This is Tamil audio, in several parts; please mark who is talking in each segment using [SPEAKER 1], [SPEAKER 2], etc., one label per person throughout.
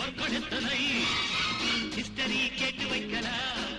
[SPEAKER 1] சொற்கள் எத்தனை ஹிஸ்டரி கேட்டு வைக்கலாம்.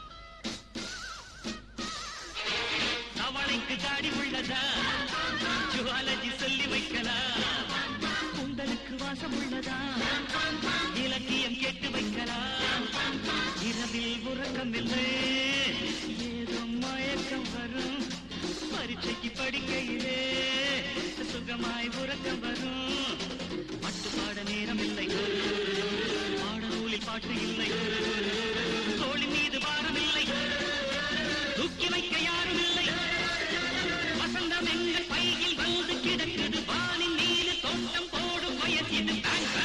[SPEAKER 1] தவளைக்கு தாடி உள்ளதா ஜுவாலஜி சொல்லி வைக்கலாம். உங்களுக்கு வாசம் உள்ளதா இலக்கியம் கேட்டு வைக்கலாம். இரவில் உறக்கம் இல்லை ஏதோ மயக்கம் வரும். பரீட்சைக்கு படிக்கையிலே சுகமாய் உறக்கம் வரும். பாட்டு பாட நேரம் இல்லை, பாடநூலில் பாட்டு இல்லை, தோழி மீது பாரம் இல்லை, தூக்கி வைக்க யாரும் இல்லை. வசந்தம் எங்கள் பையில் வந்து கிடக்குது. வானின் மீது தோட்டம் போடும் வயசு இது.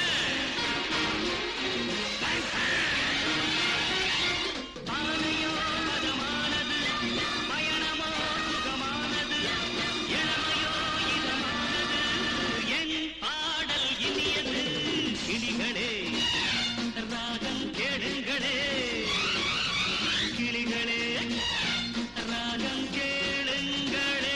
[SPEAKER 1] பானையோ மதமானது, பயணமோ சுகமானது, இளமையோ இதமானது, என் பாடல் இனியது. கிளிகளே ராகம் கேளுங்களே, கிளிகளே ராகம் கேளுங்களே.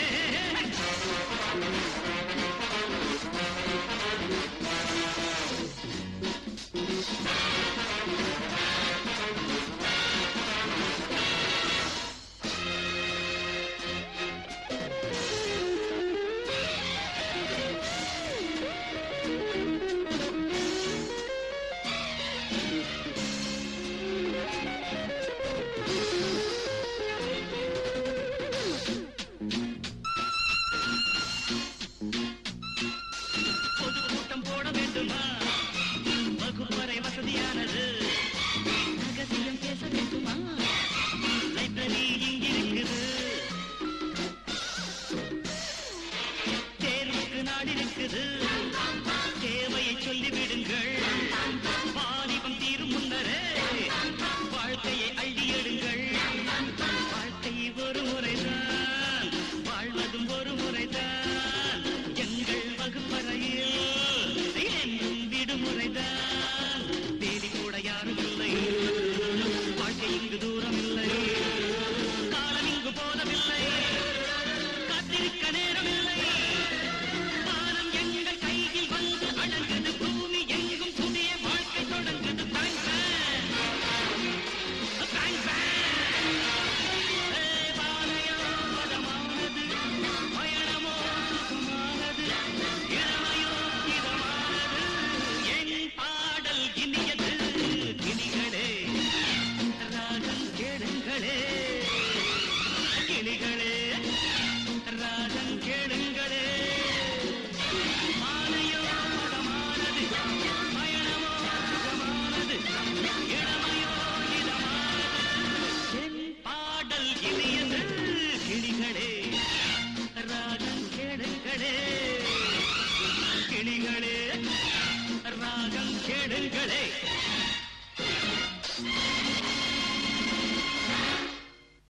[SPEAKER 1] பொதுக்கூட்டம் போட வேண்டுமா? வகுப்பறை வசதியானது. ரகசியம் பேச வேண்டுமா? லைப்ரரி இங்கிருக்குது. தேர்வுக்கு நாடு இருக்குது. தேவையை சொல்லிவிடுங்கள். வாலிபம் தீரும் முன்னரே வாழ்க்கையை அள்ளி எடுங்கள். வாழ்க்கை ஒரு முறைதான், வாழ்வதும் ஒரு முறைதான். எங்கள் வகுப்பறையில் எங்கும் விடுமுறைதான். தேதி கூட யாரும் இல்லை. வாழ்க்கை இங்கு தூரம் இல்லை. காலம் இங்கு போதவில்லை. காத்திருக்க நேரம் இல்லை. காலம் எங்கள் கையில் வந்து அடங்குது. பூமி எங்கும் புதிய வாழ்க்கை தொடங்குது. Bang bang, bang bang. பானையோ மதமானது, பயணமோ சுகமானது, இளமையோ இதமானது, என் பாடல் இனியது. கிளிகளே ராகம் கேளுங்களே, கிளிகளே ராகம் கேளுங்களே. பானையோ மதமானது, பயணமோ சுகமானது, இளமையோ இதமானது, என் பாடல் இனியது. கிளிகளே ராகம் கேளுங்களே, கிளிகளே